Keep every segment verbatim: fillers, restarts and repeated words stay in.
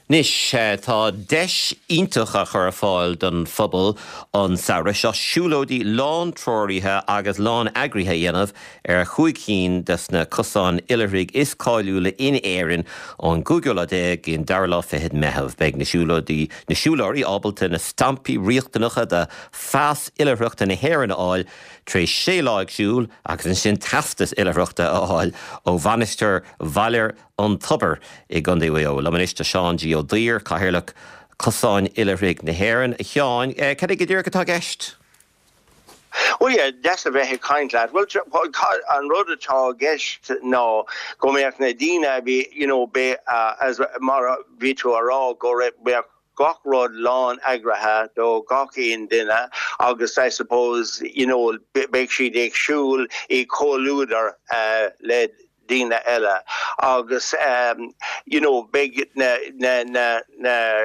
Nis tá deis ítach a chur fáil don phobal an saoire seo siúlódí lán tróirithe agus lán agrithe dhéanamh ar chuaig cín des na cosán ilerig is cáiliúla in éireann an Google dé gin darlá fehead methebh beag na siúlódí na siúlóirí ábalta na stampi riachtanucha de fás ilereachta na héireann áil tréis séláig siúl agus an sin tastas ilereachta áil ó bhanisteir Valir an tubair i gandí bheo. Lamaniste Seán G. ó Dír, Cathirlach Cosáin Ilerig na Héireann. Seán, uh, can I get your atá gist? Well, yeah, that's a very kind lad. Well, on road atá gist no, go meach na dina be, you know, be uh, as mar vito ará go re be gach rod lán agrathe do gach in dinner. August, I suppose, you know, be she ag siúl I cólúdar uh, led Dina Ella, August, um, you know, big na na na na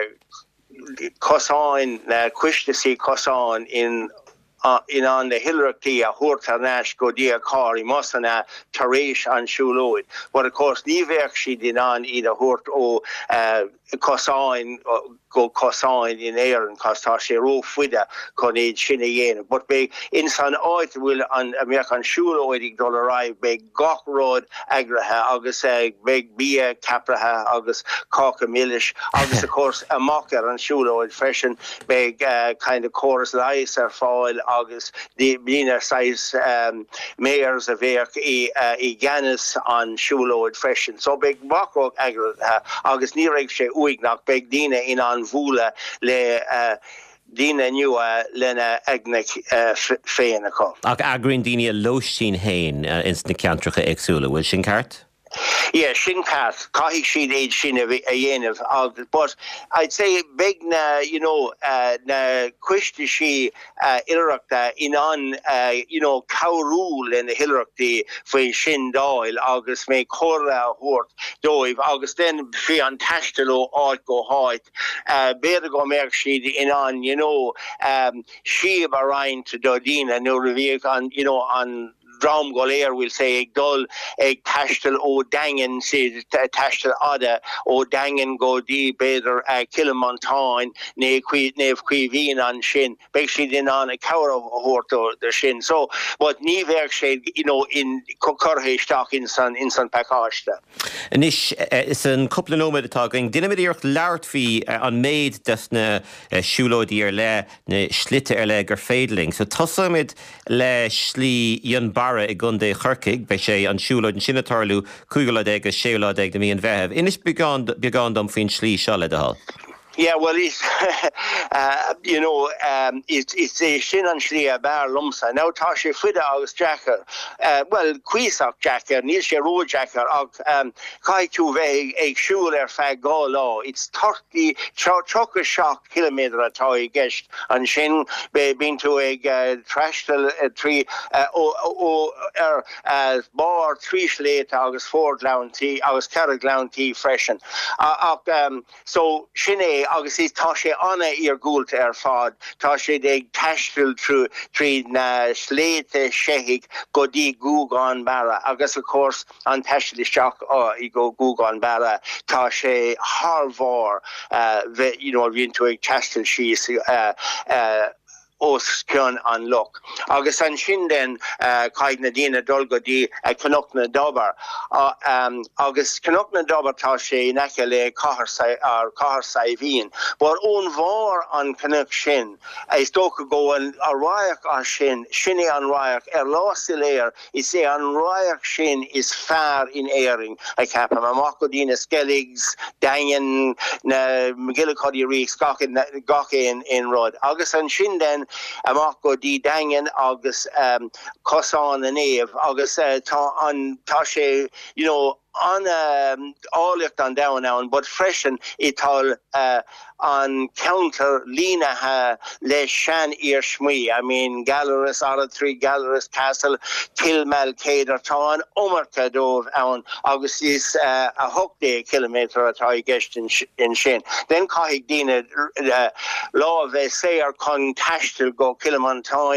Cosáin na Quishtasi Cosáin in uh, in on the Hillerty a Hortanash Godia Kari Mosana Taresh and Shuloid. But of course, Nivek she did on either Hort or uh, Cosáin go Cosáin in air and Costache Ro Fida Conade Shinayen. But be in San Oit will on American Shuloidig dollarai big Gok Road Agraha, August big Bia Capraha, August Coca Milish, August of course a mocker and Shuloid freshen big uh, kind of chorus lies are foil, August the Bina size um, mayors of Erk e uh, e Ganis on Shuloid freshen. So big Mokro Agraha, August Nireg She Uignok, big Dina in on Vula le uh, Dina nua lena agnek féin aco. Ag agrin Dina loistín hain uh, ins na ceantracha agsúla, will sin cart? Yeah, shin cat, kahi she'd age shin a yenev, but I'd say big na, you know, uh, na quishti she, uh, ilrakta in on, uh, you know, cow rule in the hilrakti for shin doyle, August make horra hort doive, August then fe on tashtelo art go height, uh, better go merk she'd in on, you know, um, she barain to Dodina, no review on, you know, on, Drum Golair will say ag dul ag tashtal o dangen say tashtal ada o dangen go di beder uh, Killamontagne ne qui ne quivin on shin basically din on a cower of horto the shin so but ni verk shade you know in kokorhe stock in san in san pakashta Anish is an couple of nomad talking dinamidir lart fi on made das na shulo di er le ne schlitte er le ger feidling so tosamid le shli yon bar i gundé churkig be sé an siúlóid an sinnatarlú cúgaladeag a séoladeag de míon bheitheh. Inis began dom fin slí seala de hall. Yeah, well, it's, uh, you know, um, it's, it's a shin and shlia bar lumsa. Now, Tasha Fida August Jacker, uh, well, Quisock Jacker, Nilsha Road Jacker, um, Kai Tuve, a Schuler Fag Golo. It's thirty, chock a shock kilometre at Toy Gesh, and Shin, been to a trash tree, or er, bar three slate, August Ford Lounty, August Carrot Lounty freshen. Uh, um, so, Shin agus is tá sé anna ar gúilt ar fád tá sé ag taistil trú trí na sléite séigh go dtí gúgáin bara agus of course an taistil isteach I go gúgáin bara tá sé harmhór uh, you know bhíonn tú ag taistil síos uh, uh, os cion an loch. Agus an sin den uh, caid na dina dulgadí a Canuck na Dobar. Uh, um, agus Canuck na Dobar tá sé necha le cahar saivín. But ón bhar an Canuck sin, is dócha go an araiach a sin, sinné an raiach, er lásil éir, is sé an raiach sin is fear in éiring. I capam amach go dina skelligs, dangan na McGillicuddy Reeks, gach in in rod. Agus an sin den amach go dí dangan agus um, cosán an éamh agus uh, tá an tá sé you know on um, álicht an down now but freshen ital uh, on counter Lena ha le shan ear shmi I mean Gallerus are three Gallerus Castle Kilmal Cader Town Omerta dove on August is uh, a hook day kilometre at I guessed in in Shin then Kahig Dina uh, law of say or con tashtil go Killamontagne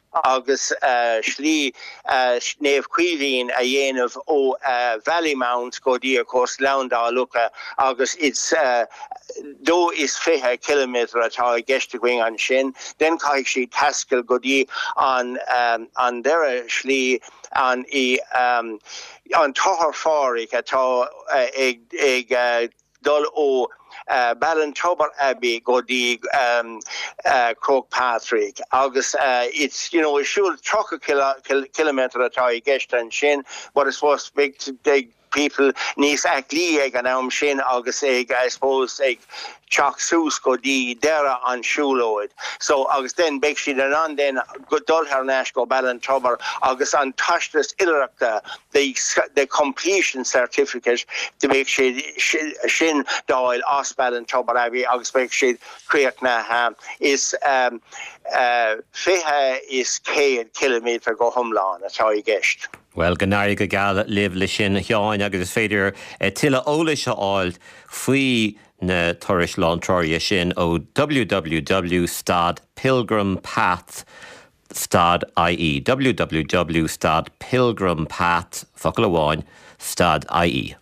agus uh, slí uh, snéh cuivín a dhéanamh ó uh, Valley Mount go dtí a cós Landá lucha agus it's uh, dó is fithe kilometre atá i gceiste going an sin, den caiigh si tascail go dtí an um, an deire slí an i um, an tohar fáric atá uh, ag, ag uh, dul ó Uh, Ballintober Abbey go dtí um, uh, Croke Patrick agus uh, it's you know it's sure trocha kilo, kil, kilometre atá I gceiste an sin, but it's supposed big to big people níos aclí ag an am sin agus ag I suppose ag teach sús go dtí deire an siúlóid. So agus den beic siad an an den go dulthar neis go Ballintober agus an taistas iireachta the, the completion certificate to make siad sin dáil as Ballintober Abbey agus beic siad críochna ha is um, uh, fithe is céad kilometre go thomláin atá I gceist. Well, gannáir go gal liv le sin teáin agus is féidir uh, tuile óla se áilt faoi na Turais Lántóirí sin ó w w w dot stad pilgrim path stad dot I E w w w dot stad pilgrim path focail amháin stad dot I E